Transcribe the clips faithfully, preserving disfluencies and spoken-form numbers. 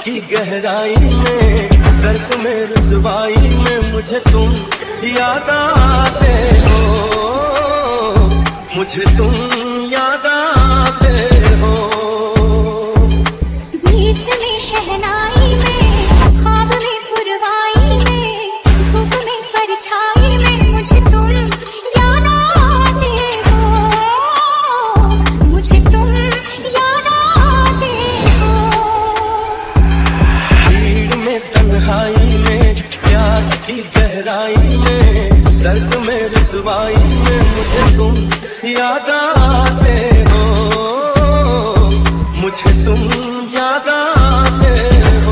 की गहराई में, दर्द में रुसवाई में मुझे तुम याद आते हो, मुझे तुम याद आते हो। गीत में शहनाई में, ख्वाब में पुरवाई में, धूप में परछाई में मुझे तुम याद आते हो, मुझे तुम याद आते हो। भीड़ में तन्हाई में, प्यास की गहराई में, दर्द में रुसवाई में मुझे तुम याद आते हो, मुझे तुम याद आते हो।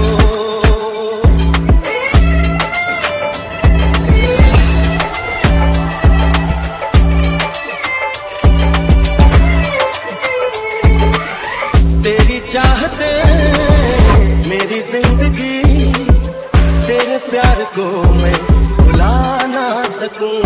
तेरी चाहते मेरी जिंदगी, तेरे प्यार को मैं भुला ना सकूं।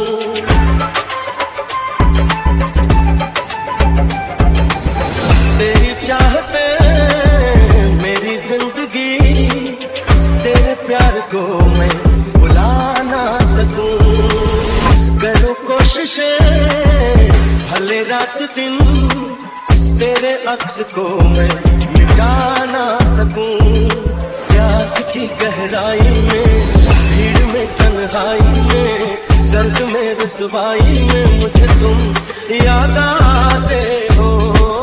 तेरी चाहते मेरी जिंदगी, तेरे प्यार को मैं भुला ना सकूं। करो कोशिशें भले रात दिन, तेरे अक्स को मैं मिटा ना सकूं। प्यास की गहराई में, भीड़ में तन्हाई में, दर्द में रुसवाई में मुझे तुम याद आते हो।